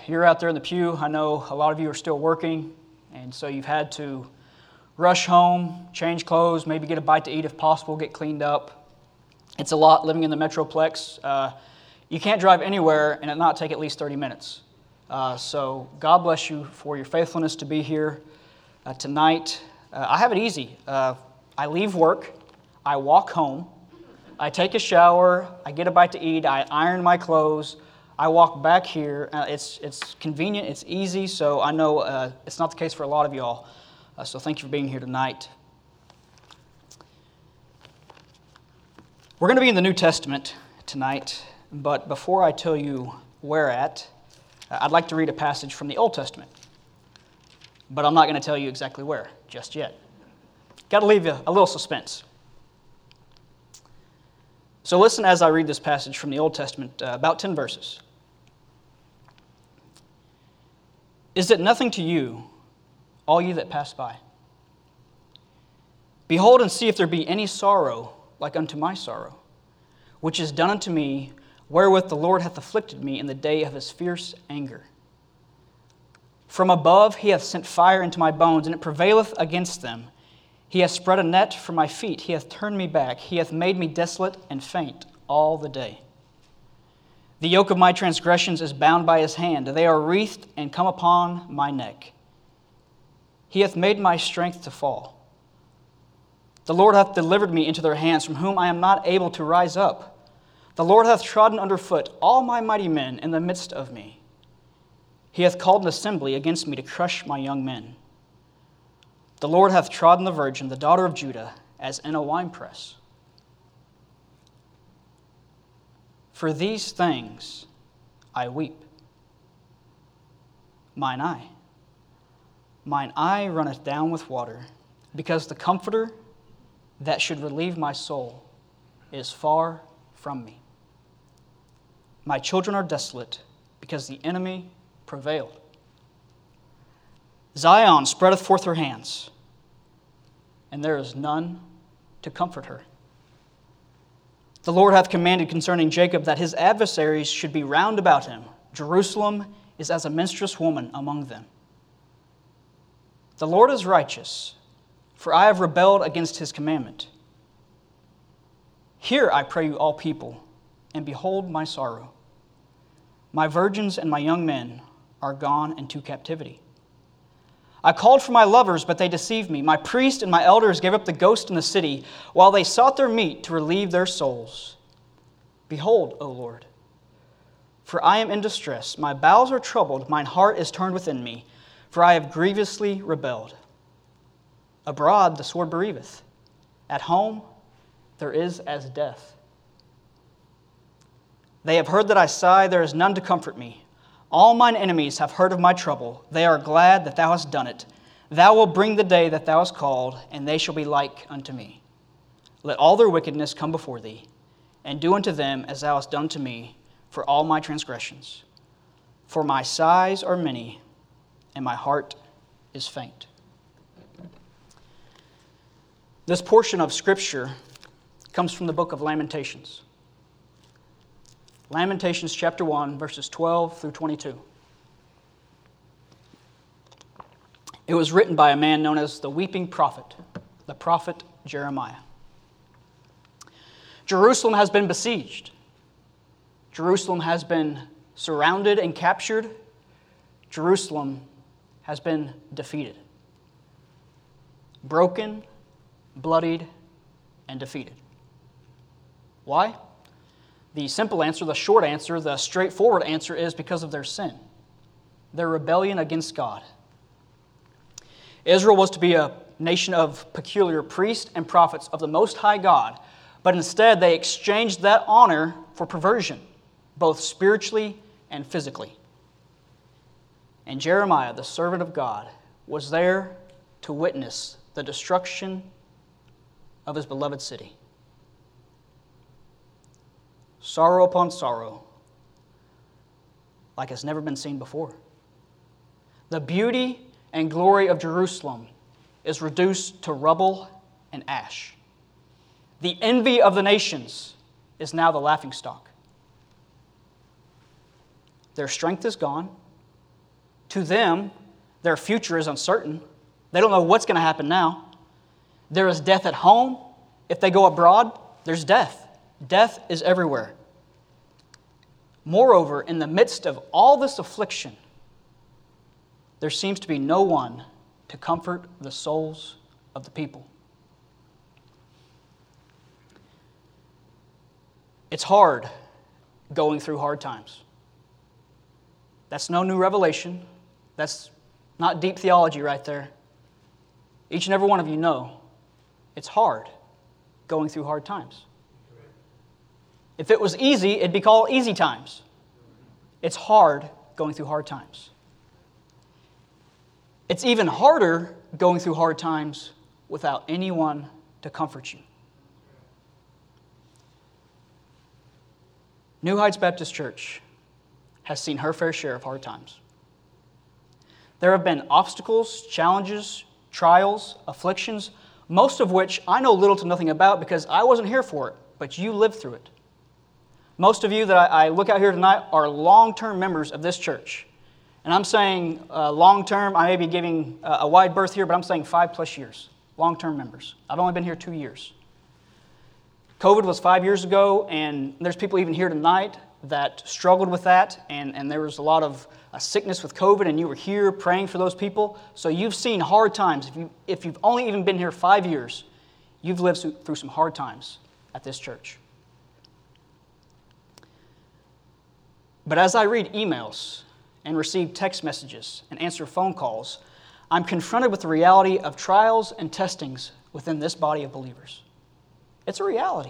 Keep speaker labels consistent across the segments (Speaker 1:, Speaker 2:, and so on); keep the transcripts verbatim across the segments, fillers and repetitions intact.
Speaker 1: you're out there in the pew, I know a lot of you are still working, and so you've had to rush home, change clothes, maybe get a bite to eat if possible, get cleaned up. It's a lot living in the Metroplex. Uh, you can't drive anywhere and it not take at least thirty minutes. Uh, so God bless you for your faithfulness to be here uh, tonight. Uh, I have it easy. Uh, I leave work, I walk home, I take a shower, I get a bite to eat, I iron my clothes, I walk back here. Uh, it's it's convenient, it's easy, so I know uh, it's not the case for a lot of y'all. Uh, so thank you for being here tonight. We're going to be in the New Testament tonight, but before I tell you where at, uh, I'd like to read a passage from the Old Testament. But I'm not going to tell you exactly where just yet. Got to leave you a little suspense. So listen as I read this passage from the Old Testament, uh, about ten verses. Is it nothing to you, all ye that pass by? Behold and see if there be any sorrow like unto my sorrow, which is done unto me, wherewith the Lord hath afflicted me in the day of his fierce anger. From above he hath sent fire into my bones, and it prevaileth against them. He hath spread a net for my feet, he hath turned me back, he hath made me desolate and faint all the day. The yoke of my transgressions is bound by his hand, they are wreathed and come upon my neck. He hath made my strength to fall. The Lord hath delivered me into their hands, from whom I am not able to rise up. The Lord hath trodden under foot all my mighty men in the midst of me. He hath called an assembly against me to crush my young men. The Lord hath trodden the virgin, the daughter of Judah, as in a winepress. For these things I weep. Mine eye, mine eye runneth down with water, because the Comforter that should relieve my soul is far from me. My children are desolate, because the enemy prevailed. Zion spreadeth forth her hands, and there is none to comfort her. The Lord hath commanded concerning Jacob that his adversaries should be round about him. Jerusalem is as a minstrous woman among them. The Lord is righteous, for I have rebelled against his commandment. Hear, I pray you, all people, and behold my sorrow. My virgins and my young men are gone into captivity. I called for my lovers, but they deceived me. My priests and my elders gave up the ghost in the city, while they sought their meat to relieve their souls. Behold, O Lord, for I am in distress. My bowels are troubled, mine heart is turned within me, for I have grievously rebelled. Abroad the sword bereaveth. At home there is as death. They have heard that I sigh, there is none to comfort me. All mine enemies have heard of my trouble. They are glad that thou hast done it. Thou wilt bring the day that thou hast called, and they shall be like unto me. Let all their wickedness come before thee, and do unto them as thou hast done to me for all my transgressions. For my sighs are many, and my heart is faint. This portion of Scripture comes from the book of Lamentations. Lamentations chapter one, verses twelve through twenty-two. It was written by a man known as the weeping prophet, the prophet Jeremiah. Jerusalem has been besieged. Jerusalem has been surrounded and captured. Jerusalem has been defeated. Broken, bloodied, and defeated. Why? The simple answer, the short answer, the straightforward answer is because of their sin, their rebellion against God. Israel was to be a nation of peculiar priests and prophets of the Most High God, but instead they exchanged that honor for perversion, both spiritually and physically. And Jeremiah, the servant of God, was there to witness the destruction of his beloved city. Sorrow upon sorrow, like has never been seen before. The beauty and glory of Jerusalem is reduced to rubble and ash. The envy of the nations is now the laughingstock. Their strength is gone. To them, their future is uncertain. They don't know what's going to happen now. There is death at home. If they go abroad, there's death. Death is everywhere. Moreover, in the midst of all this affliction, there seems to be no one to comfort the souls of the people. It's hard going through hard times. That's no new revelation. That's not deep theology right there. Each and every one of you know it's hard going through hard times. If it was easy, it'd be called easy times. It's hard going through hard times. It's even harder going through hard times without anyone to comfort you. New Heights Baptist Church has seen her fair share of hard times. There have been obstacles, challenges, trials, afflictions, most of which I know little to nothing about because I wasn't here for it, but you lived through it. Most of you that I, I look out here tonight are long-term members of this church. And I'm saying uh, long-term, I may be giving uh, a wide berth here, but I'm saying five plus years. Long-term members. I've only been here two years. COVID was five years ago, and there's people even here tonight that struggled with that, and, and there was a lot of uh, sickness with COVID, and you were here praying for those people. So you've seen hard times. If, you, if you've only even been here five years, you've lived through some hard times at this church. But as I read emails and receive text messages and answer phone calls, I'm confronted with the reality of trials and testings within this body of believers. It's a reality.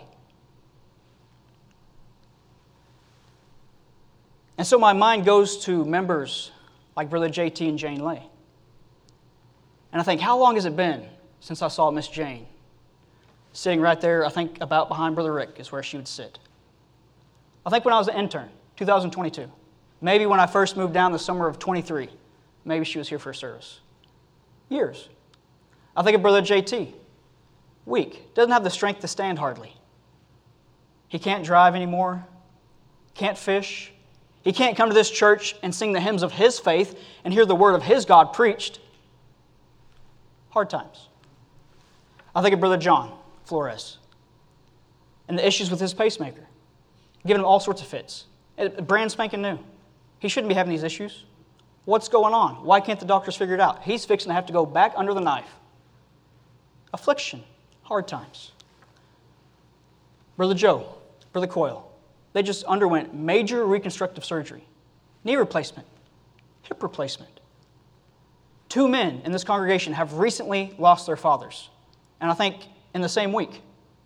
Speaker 1: And so my mind goes to members like Brother J T and Jane Lay. And I think, how long has it been since I saw Miss Jane? Sitting right there, I think about behind Brother Rick is where she would sit. I think when I was an intern, two thousand twenty-two. Maybe when I first moved down the summer of twenty-three. Maybe she was here for a service. Years. I think of Brother J T. Weak. Doesn't have the strength to stand hardly. He can't drive anymore. Can't fish. He can't come to this church and sing the hymns of his faith and hear the word of his God preached. Hard times. I think of Brother John Flores and the issues with his pacemaker. Giving him all sorts of fits. Brand spanking new. He shouldn't be having these issues. What's going on? Why can't the doctors figure it out? He's fixing to have to go back under the knife. Affliction. Hard times. Brother Joe, Brother Coyle, they just underwent major reconstructive surgery. Knee replacement. Hip replacement. Two men in this congregation have recently lost their fathers. And I think in the same week.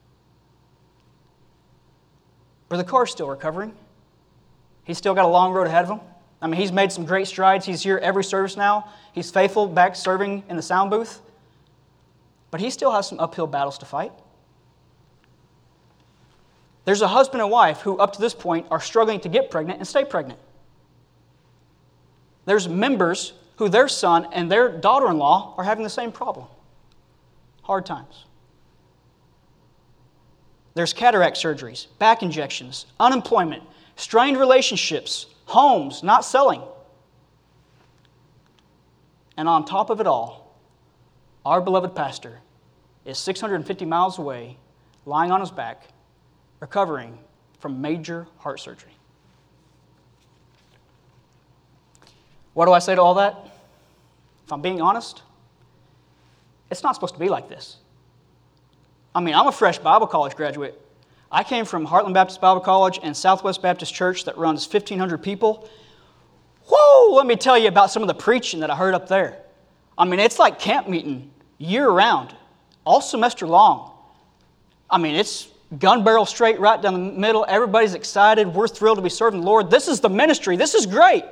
Speaker 1: Brother Carr's still recovering. He's still got a long road ahead of him. I mean, he's made some great strides. He's here every service now. He's faithful back serving in the sound booth. But he still has some uphill battles to fight. There's a husband and wife who, up to this point, are struggling to get pregnant and stay pregnant. There's members who their son and their daughter-in-law are having the same problem. Hard times. There's cataract surgeries, back injections, unemployment, strained relationships, homes not selling. And on top of it all, our beloved pastor is six hundred fifty miles away, lying on his back, recovering from major heart surgery. What do I say to all that? If I'm being honest, it's not supposed to be like this. I mean, I'm a fresh Bible college graduate. I came from Heartland Baptist Bible College and Southwest Baptist Church that runs fifteen hundred people. Whoa, let me tell you about some of the preaching that I heard up there. I mean, it's like camp meeting year-round, all semester long. I mean, it's gun barrel straight right down the middle. Everybody's excited. We're thrilled to be serving the Lord. This is the ministry. This is great.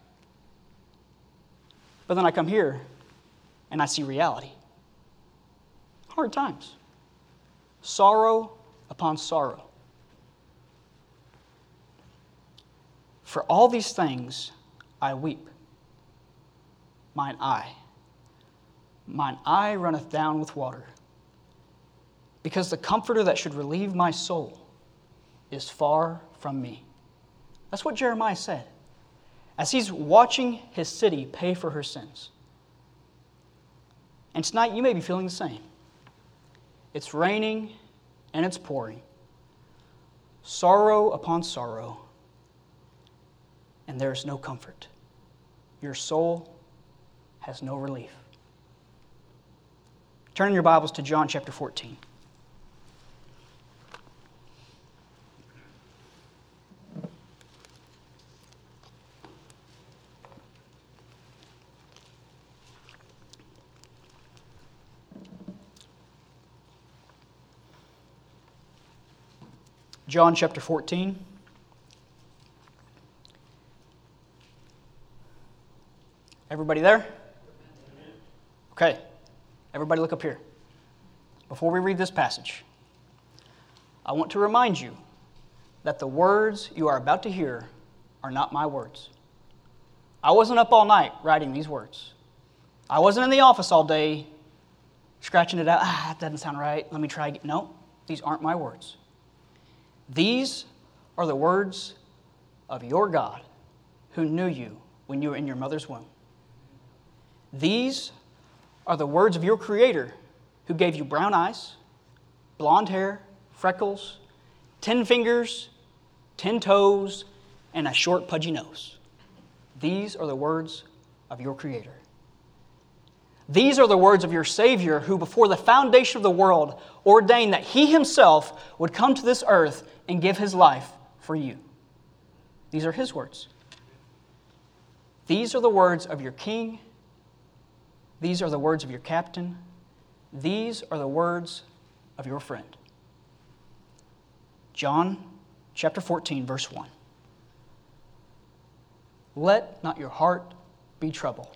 Speaker 1: But then I come here and I see reality. Hard times. Sorrow upon sorrow. For all these things I weep. Mine eye. Mine eye runneth down with water. Because the comforter that should relieve my soul is far from me. That's what Jeremiah said. as he's watching his city pay for her sins. And tonight you may be feeling the same. It's raining and it's pouring. Sorrow upon sorrow. And there is no comfort. Your soul has no relief. Turn your Bibles to John chapter fourteen. John chapter fourteen. Everybody there? Okay. Everybody look up here. Before we read this passage, I want to remind you that the words you are about to hear are not my words. I wasn't up all night writing these words. I wasn't in the office all day scratching it out. Ah, that doesn't sound right. Let me try again. No, these aren't my words. These are the words of your God who knew you when you were in your mother's womb. These are the words of your Creator who gave you brown eyes, blonde hair, freckles, ten fingers, ten toes, and a short pudgy nose. These are the words of your Creator. These are the words of your Savior who before the foundation of the world ordained that He Himself would come to this earth and give His life for you. These are His words. These are the words of your King. These are the words of your captain. These are the words of your friend. John chapter fourteen, verse one. Let not your heart be troubled.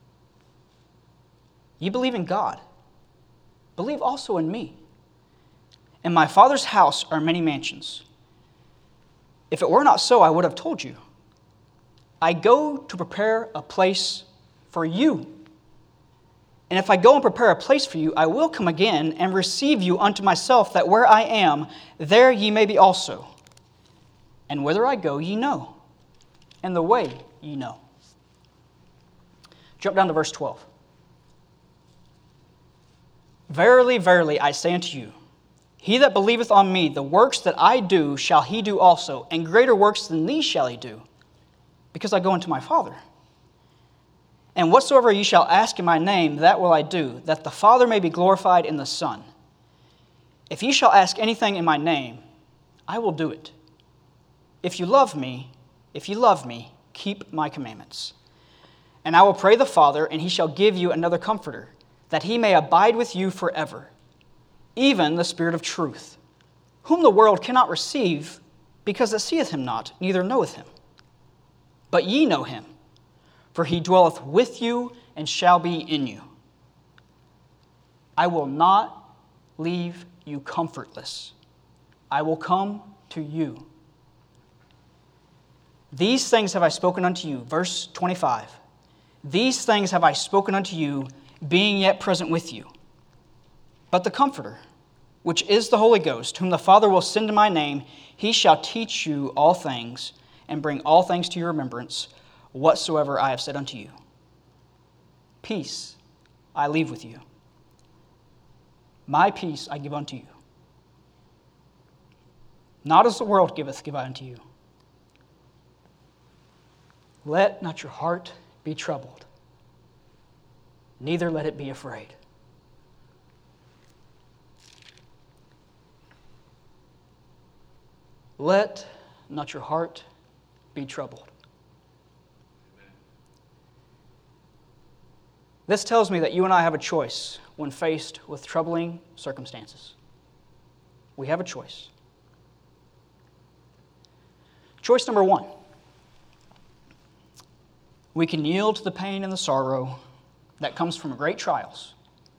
Speaker 1: You believe in God. Believe also in me. In my Father's house are many mansions. If it were not so, I would have told you. I go to prepare a place for you. And if I go and prepare a place for you, I will come again and receive you unto myself, that where I am, there ye may be also. And whither I go, ye know, and the way ye know. Jump down to verse twelve. Verily, verily, I say unto you, he that believeth on me, the works that I do shall he do also, and greater works than these shall he do, because I go unto my Father. And whatsoever ye shall ask in my name, that will I do, that the Father may be glorified in the Son. If ye shall ask anything in my name, I will do it. If you love me, if you love me, keep my commandments. And I will pray the Father, and he shall give you another Comforter, that he may abide with you forever, even the Spirit of truth, whom the world cannot receive, because it seeth him not, neither knoweth him. But ye know him, for he dwelleth with you and shall be in you. I will not leave you comfortless. I will come to you. These things have I spoken unto you. Verse twenty-five. These things have I spoken unto you, being yet present with you. But the Comforter, which is the Holy Ghost, whom the Father will send in my name, he shall teach you all things, and bring all things to your remembrance, whatsoever I have said unto you. Peace I leave with you. My peace I give unto you. Not as the world giveth, give I unto you. Let not your heart be troubled, neither let it be afraid. Let not your heart be troubled. This tells me that you and I have a choice when faced with troubling circumstances. We have a choice. Choice number one. We can yield to the pain and the sorrow that comes from great trials,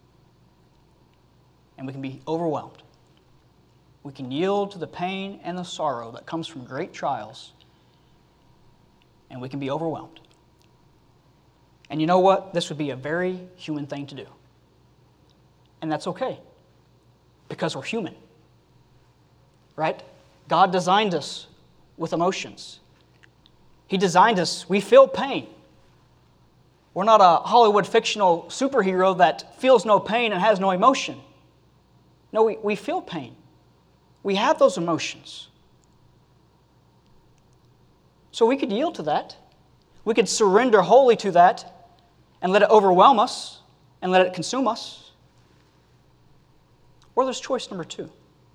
Speaker 1: and we can be overwhelmed. We can yield to the pain and the sorrow that comes from great trials, and we can be overwhelmed. And you know what? This would be a very human thing to do. And that's okay, because we're human, right? God designed us with emotions. He designed us. We feel pain. We're not a Hollywood fictional superhero that feels no pain and has no emotion. No, we, we feel pain. We have those emotions. So we could yield to that. We could surrender wholly to that and let it overwhelm us and let it consume us. Or there's choice number two.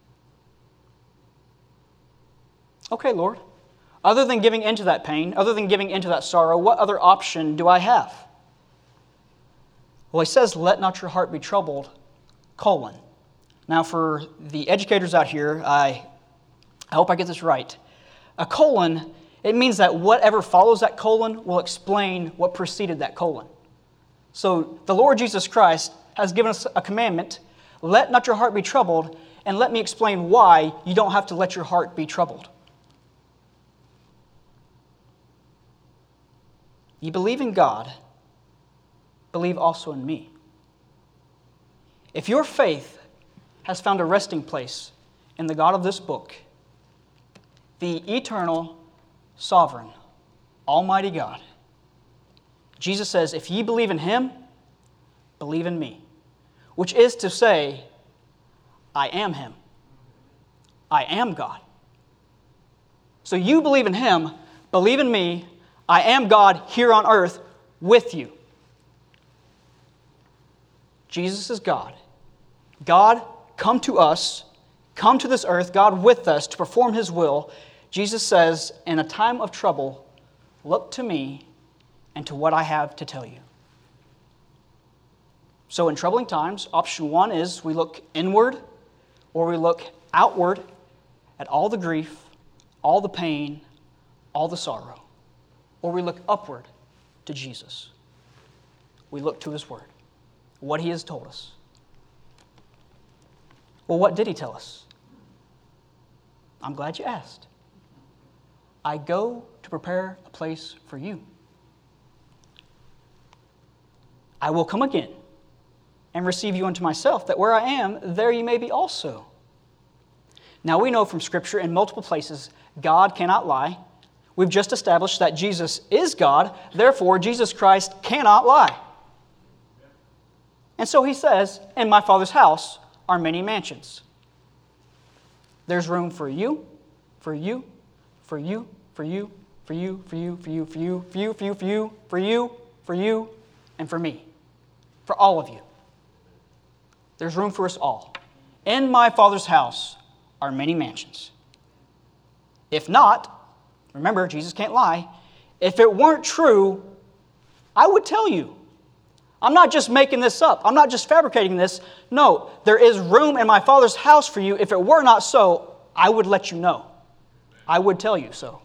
Speaker 1: Okay, Lord, other than giving into that pain, other than giving into that sorrow, what other option do I have? Well, he says, let not your heart be troubled, colon. Now, for the educators out here, I, I hope I get this right. A colon, it means that whatever follows that colon will explain what preceded that colon. So the Lord Jesus Christ has given us a commandment, let not your heart be troubled, and let me explain why you don't have to let your heart be troubled. You believe in God, believe also in me. If your faith has found a resting place in the God of this book, the eternal, sovereign, almighty God, Jesus says, if ye believe in him, believe in me. Which is to say, I am him. I am God. So you believe in him, believe in me. I am God here on earth with you. Jesus is God. God come to us, come to this earth, God with us to perform his will. Jesus says, in a time of trouble, look to me and to what I have to tell you. So in troubling times, option one is we look inward or we look outward at all the grief, all the pain, all the sorrow. Or we look upward to Jesus. We look to his word, what he has told us. Well, what did he tell us? I'm glad you asked. I go to prepare a place for you. I will come again and receive you unto myself, that where I am, there you may be also. Now we know from Scripture in multiple places, God cannot lie. We've just established that Jesus is God, therefore Jesus Christ cannot lie. And so he says, in my Father's house are many mansions. There's room for you, for you, for you, for you, for you, for you, for you, for you, for you, for you, for you, for you, for you, and for me. For all of you. There's room for us all. In my Father's house are many mansions. If not, remember, Jesus can't lie. If it weren't true, I would tell you. I'm not just making this up. I'm not just fabricating this. No, there is room in my Father's house for you. If it were not so, I would let you know. I would tell you so.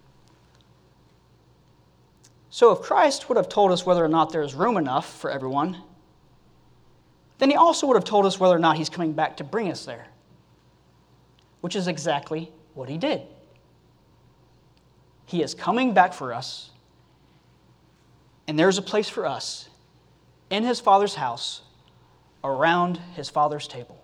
Speaker 1: So if Christ would have told us whether or not there is room enough for everyone, then he also would have told us whether or not he's coming back to bring us there, which is exactly what he did. He is coming back for us, and there's a place for us in his Father's house around his Father's table.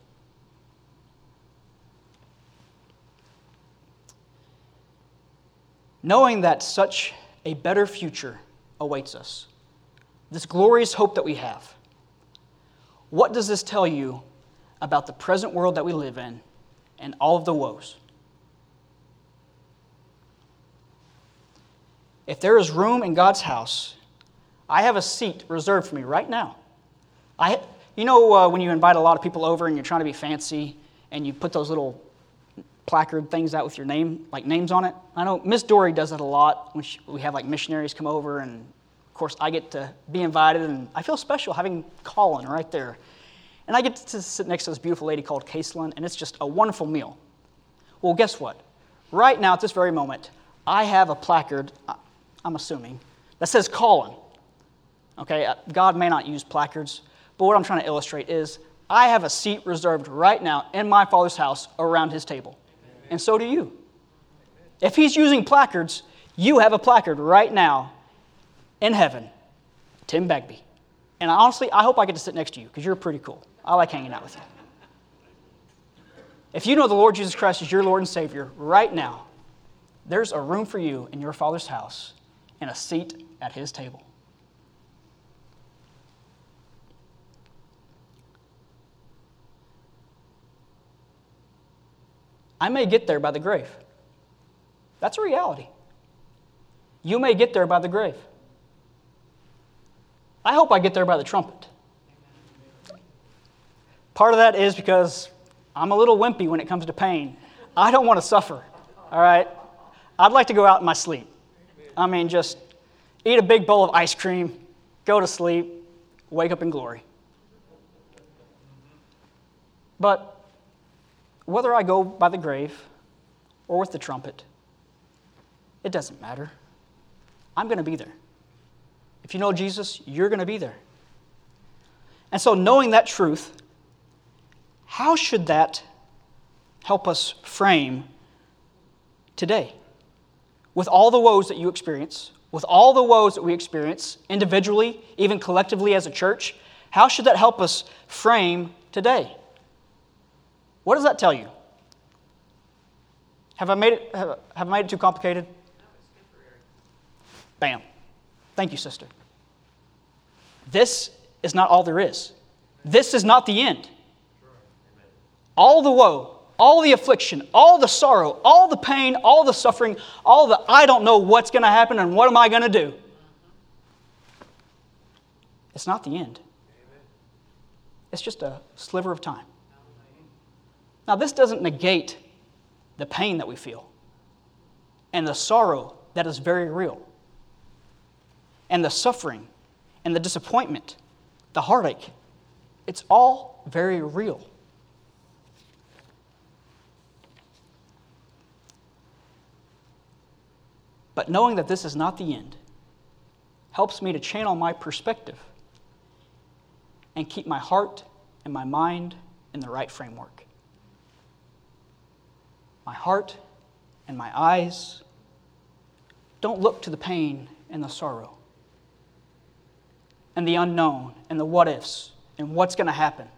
Speaker 1: Knowing that such a better future awaits us, this glorious hope that we have, what does this tell you about the present world that we live in and all of the woes? If there is room in God's house, I have a seat reserved for me right now. I, you know uh, when you invite a lot of people over and you're trying to be fancy and you put those little placard things out with your name, like names on it? I know Miss Dory does that a lot when she, we have like missionaries come over, and of course I get to be invited, and I feel special having Colin right there. And I get to sit next to this beautiful lady called Caselin, and it's just a wonderful meal. Well, guess what? Right now, at this very moment, I have a placard, I'm assuming, that says Colin. Okay, God may not use placards, but what I'm trying to illustrate is I have a seat reserved right now in my Father's house around his table. And so do you. If he's using placards, you have a placard right now in heaven. Tim Bagby. And honestly, I hope I get to sit next to you because you're pretty cool. I like hanging out with you. If you know the Lord Jesus Christ is your Lord and Savior right now, there's a room for you in your Father's house and a seat at his table. I may get there by the grave. That's a reality. You may get there by the grave. I hope I get there by the trumpet. Part of that is because I'm a little wimpy when it comes to pain. I don't want to suffer, all right? I'd like to go out in my sleep. I mean, just eat a big bowl of ice cream, go to sleep, wake up in glory. But whether I go by the grave or with the trumpet, it doesn't matter. I'm going to be there. If you know Jesus, you're going to be there. And so knowing that truth, how should that help us frame today? With all the woes that you experience, with all the woes that we experience individually, even collectively as a church, how should that help us frame today? What does that tell you? Have I made it, have, have I made it too complicated? No, it's temporary. Bam. Thank you, sister. This is not all there is. This is not the end. All the woe, all the affliction, all the sorrow, all the pain, all the suffering, all the I don't know what's going to happen and what am I going to do. It's not the end. It's just a sliver of time. Now, this doesn't negate the pain that we feel and the sorrow that is very real and the suffering and the disappointment, the heartache. It's all very real. But knowing that this is not the end helps me to channel my perspective and keep my heart and my mind in the right framework. My heart and my eyes don't look to the pain and the sorrow and the unknown and the what ifs and what's going to happen.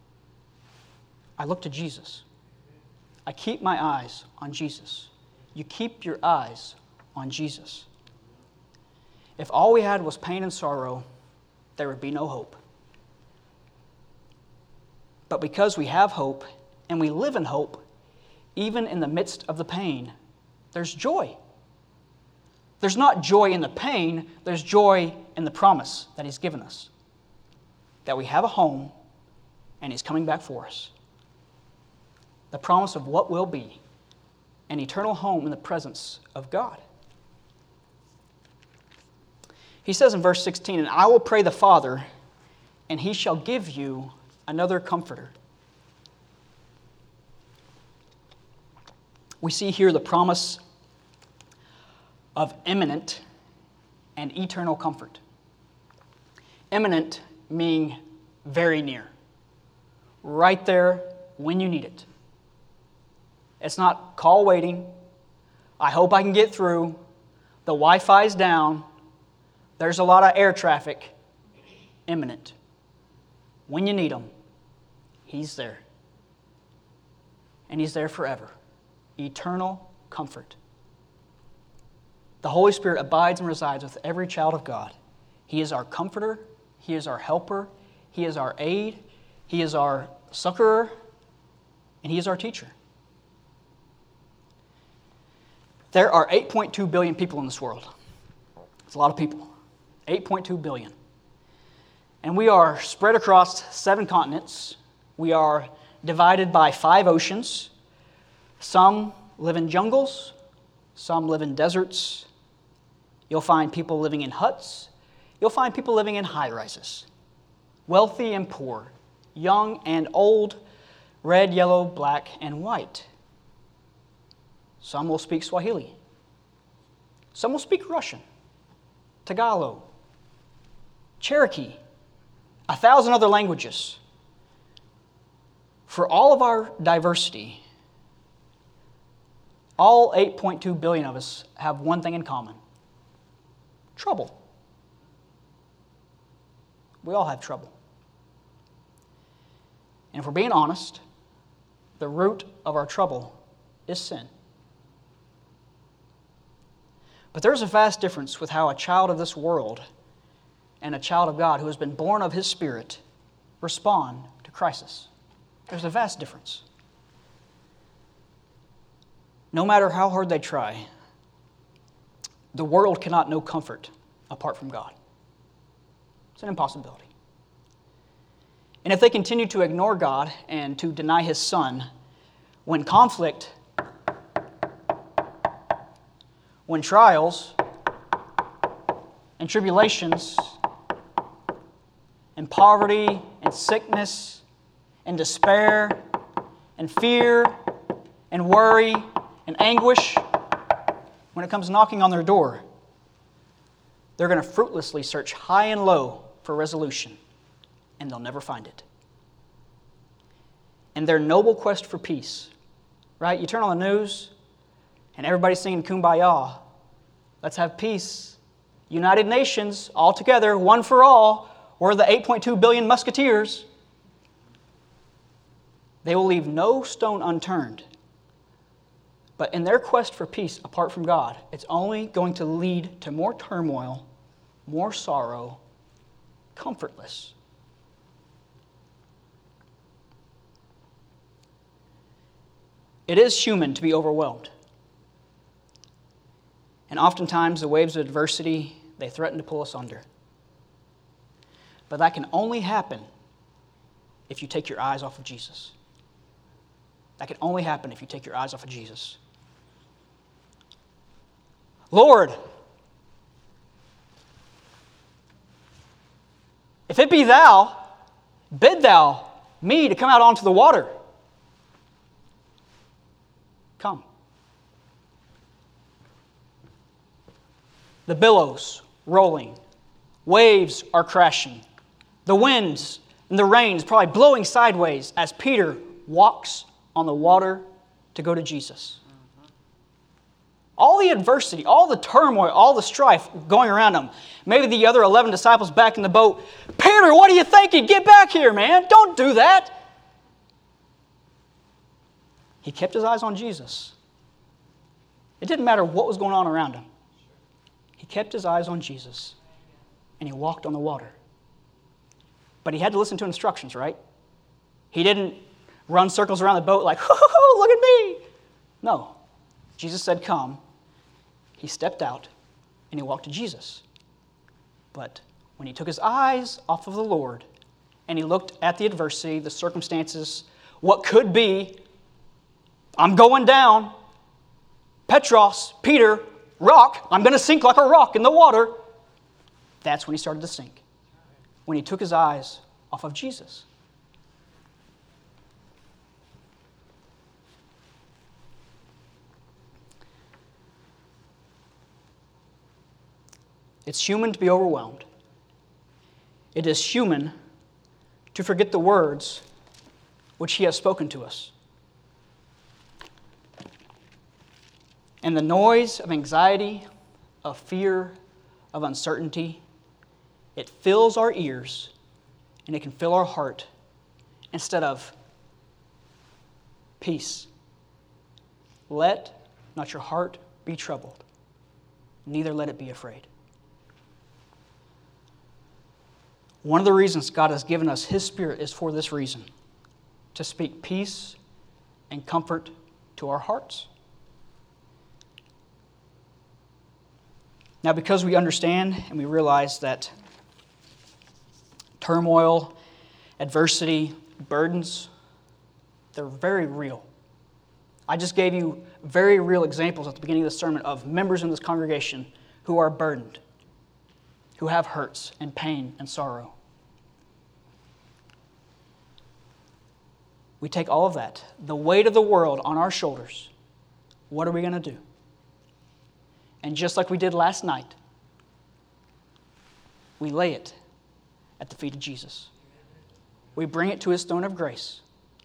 Speaker 1: I look to Jesus. I keep my eyes on Jesus. You keep your eyes on Jesus. If all we had was pain and sorrow, there would be no hope. But because we have hope and we live in hope, even in the midst of the pain, there's joy. There's not joy in the pain, there's joy in the promise that He's given us. That we have a home and He's coming back for us. The promise of what will be an eternal home in the presence of God. He says in verse sixteen, "And I will pray the Father, and He shall give you another comforter." We see here the promise of imminent and eternal comfort. Imminent meaning very near, right there when you need it. It's not call waiting, I hope I can get through, the Wi-Fi's down, there's a lot of air traffic. Imminent. When you need Him, He's there. And He's there forever. Eternal comfort. The Holy Spirit abides and resides with every child of God. He is our comforter. He is our helper. He is our aid. He is our succorer. And He is our teacher. There are eight point two billion people in this world. It's a lot of people. eight point two billion. And we are spread across seven continents. We are divided by five oceans. Some live in jungles. Some live in deserts. You'll find people living in huts. You'll find people living in high-rises. Wealthy and poor. Young and old. Red, yellow, black, and white. Some will speak Swahili. Some will speak Russian, Tagalog, Cherokee, a thousand other languages. For all of our diversity, all eight point two billion of us have one thing in common: trouble. We all have trouble. And if we're being honest, the root of our trouble is sin. But there's a vast difference with how a child of this world and a child of God who has been born of His Spirit respond to crisis. There's a vast difference. No matter how hard they try, the world cannot know comfort apart from God. It's an impossibility. And if they continue to ignore God and to deny His Son, when conflict, when trials and tribulations and poverty and sickness and despair and fear and worry and anguish, when it comes knocking on their door, they're going to fruitlessly search high and low for resolution, and they'll never find it. And their noble quest for peace, right? You turn on the news, and everybody's singing Kumbaya. Let's have peace. United Nations, all together, one for all. We're the eight point two billion musketeers. They will leave no stone unturned. But in their quest for peace apart from God, it's only going to lead to more turmoil, more sorrow, comfortless. It is human to be overwhelmed. And oftentimes the waves of adversity, they threaten to pull us under. But that can only happen if you take your eyes off of Jesus. That can only happen if you take your eyes off of Jesus. Lord, if it be thou, bid thou me to come out onto the water. Come. The billows rolling, waves are crashing, the winds and the rain is probably blowing sideways as Peter walks on the water to go to Jesus. All the adversity, all the turmoil, all the strife going around him. Maybe the other eleven disciples back in the boat. Peter, what are you thinking? Get back here, man. Don't do that. He kept his eyes on Jesus. It didn't matter what was going on around him. He kept his eyes on Jesus, and he walked on the water. But he had to listen to instructions, right? He didn't run circles around the boat like, oh, look at me. No. Jesus said, come. He stepped out, and he walked to Jesus. But when he took his eyes off of the Lord, and he looked at the adversity, the circumstances, what could be, I'm going down. Petros, Peter, rock, I'm going to sink like a rock in the water. That's when he started to sink. When he took his eyes off of Jesus. It's human to be overwhelmed. It is human to forget the words which He has spoken to us. And the noise of anxiety, of fear, of uncertainty, it fills our ears and it can fill our heart instead of peace. Let not your heart be troubled, neither let it be afraid. One of the reasons God has given us His Spirit is for this reason, to speak peace and comfort to our hearts. Now, because we understand and we realize that turmoil, adversity, burdens, they're very real. I just gave you very real examples at the beginning of the sermon of members in this congregation who are burdened, who have hurts and pain and sorrow. We take all of that, the weight of the world on our shoulders. What are we going to do? And just like we did last night, we lay it at the feet of Jesus. We bring it to His throne of grace.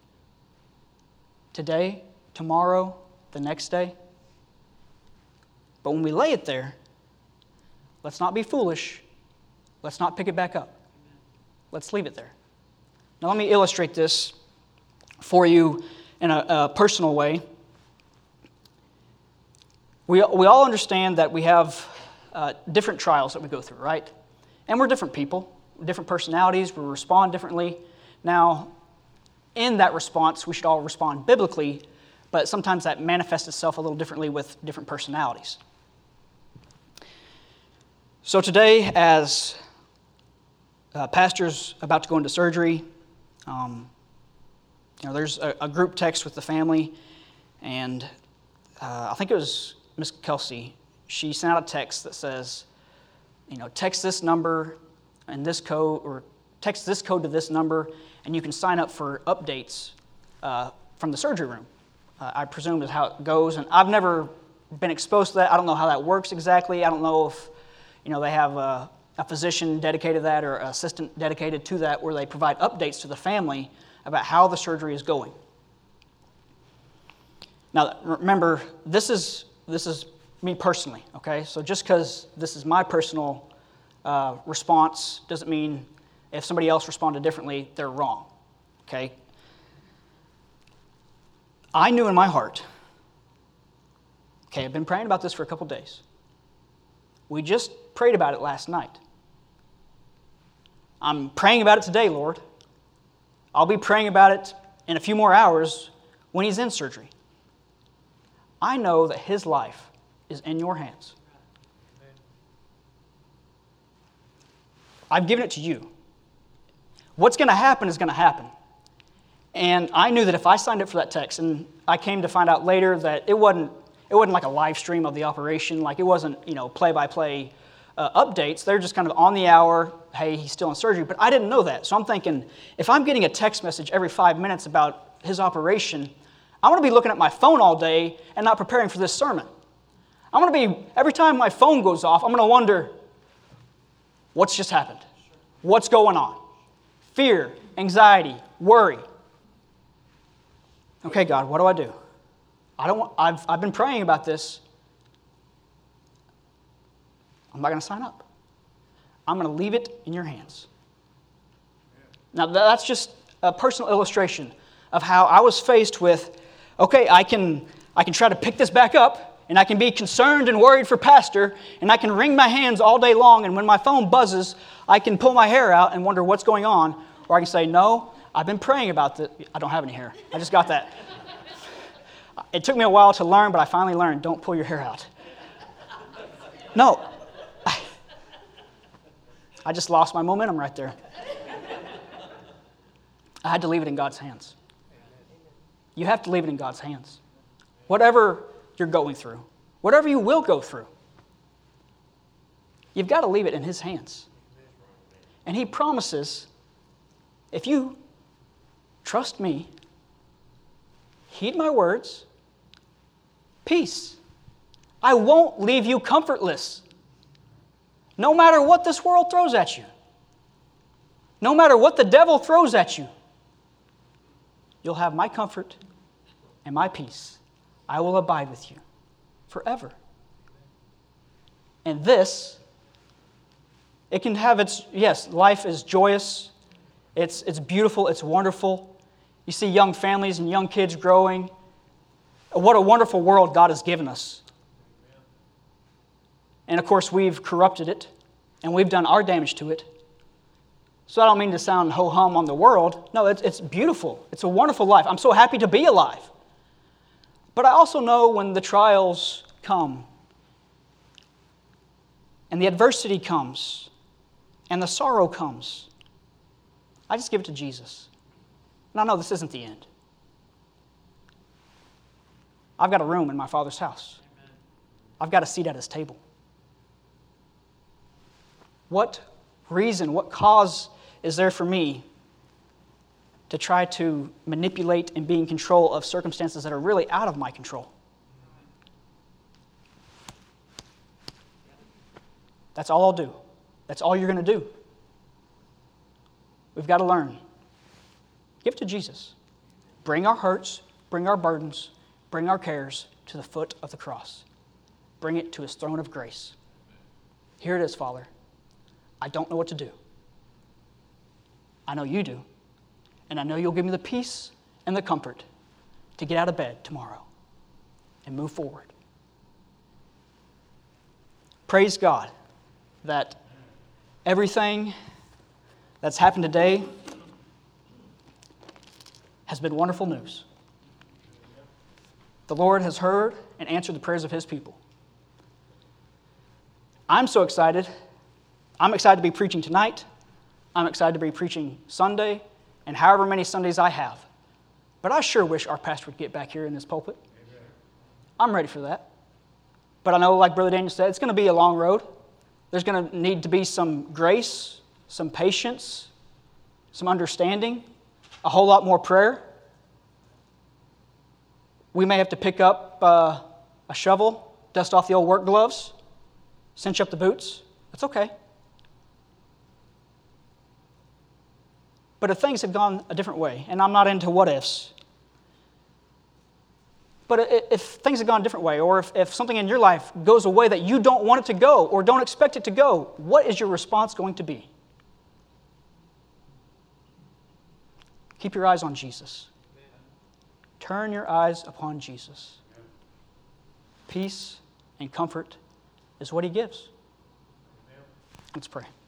Speaker 1: Today, tomorrow, the next day. But when we lay it there, let's not be foolish. Let's not pick it back up. Let's leave it there. Now let me illustrate this for you in a, a personal way. We, we all understand that we have uh, different trials that we go through, right? And we're different people, different personalities, we respond differently. Now, in that response, we should all respond biblically, but sometimes that manifests itself a little differently with different personalities. So today, as uh, pastor's about to go into surgery, um, you know, there's a, a group text with the family, and uh, I think it was Miss Kelsey. She sent out a text that says, you know, text this number and this code, or text this code to this number, and you can sign up for updates uh, from the surgery room. Uh, I presume is how it goes, and I've never been exposed to that. I don't know how that works exactly. I don't know if, you know, they have a, a physician dedicated to that or an assistant dedicated to that where they provide updates to the family about how the surgery is going. Now, remember, this is this is me personally, okay? So just because this is my personal uh, response doesn't mean if somebody else responded differently, they're wrong, okay? I knew in my heart, okay, I've been praying about this for a couple days. We just prayed about it last night. I'm praying about it today, Lord. I'll be praying about it in a few more hours when he's in surgery. I know that his life is in your hands. I've given it to you. What's going to happen is going to happen. And I knew that if I signed up for that text, and I came to find out later that it wasn't it wasn't like a live stream of the operation, like it wasn't, you know, play-by-play uh, updates. They're just kind of on the hour, hey, he's still in surgery. But I didn't know that. So I'm thinking, if I'm getting a text message every five minutes about his operation, I'm going to be looking at my phone all day and not preparing for this sermon. I'm going to be, every time my phone goes off, I'm going to wonder, what's just happened? What's going on? Fear, anxiety, worry. Okay, God, what do I do? I don't want, I've, I've been praying about this. I'm not going to sign up. I'm going to leave it in your hands. Now, that's just a personal illustration of how I was faced with, okay, I can, I can try to pick this back up, and I can be concerned and worried for pastor, and I can wring my hands all day long, and when my phone buzzes, I can pull my hair out and wonder what's going on, or I can say, no, I've been praying about this. I don't have any hair. I just got that. It took me a while to learn, but I finally learned, don't pull your hair out. No. I just lost my momentum right there. I had to leave it in God's hands. You have to leave it in God's hands. Whatever you're going through, whatever you will go through, you've got to leave it in His hands. And He promises, if you trust me, heed my words, peace. I won't leave you comfortless. No matter what this world throws at you, no matter what the devil throws at you, you'll have my comfort and my peace. I will abide with you forever. And this, it can have its, yes, life is joyous. It's, it's beautiful. It's wonderful. You see young families and young kids growing. What a wonderful world God has given us. And of course, we've corrupted it, and we've done our damage to it. So I don't mean to sound ho-hum on the world. No, it's, it's beautiful. It's a wonderful life. I'm so happy to be alive. But I also know when the trials come, and the adversity comes, and the sorrow comes, I just give it to Jesus. And I know this isn't the end. I've got a room in my Father's house. I've got a seat at His table. What reason, what cause is there for me to try to manipulate and be in control of circumstances that are really out of my control? That's all I'll do. That's all you're going to do. We've got to learn. Give it to Jesus. Bring our hurts, bring our burdens, bring our cares to the foot of the cross. Bring it to His throne of grace. Here it is, Father. I don't know what to do. I know you do. And I know you'll give me the peace and the comfort to get out of bed tomorrow and move forward. praise God that everything that's happened today has been wonderful news. The Lord has heard and answered the prayers of His people. I'm so excited. I'm excited to be preaching tonight. I'm excited to be preaching Sunday and however many Sundays I have. But I sure wish our pastor would get back here in this pulpit. Amen. I'm ready for that. But I know, like Brother Daniel said, it's going to be a long road. There's going to need to be some grace, some patience, some understanding, a whole lot more prayer. We may have to pick up uh, a shovel, dust off the old work gloves, cinch up the boots. That's okay. But if things have gone a different way, and I'm not into what ifs, but if things have gone a different way, or if, if something in your life goes a way that you don't want it to go, or don't expect it to go, what is your response going to be? Keep your eyes on Jesus. Turn your eyes upon Jesus. Peace and comfort is what He gives. Let's pray.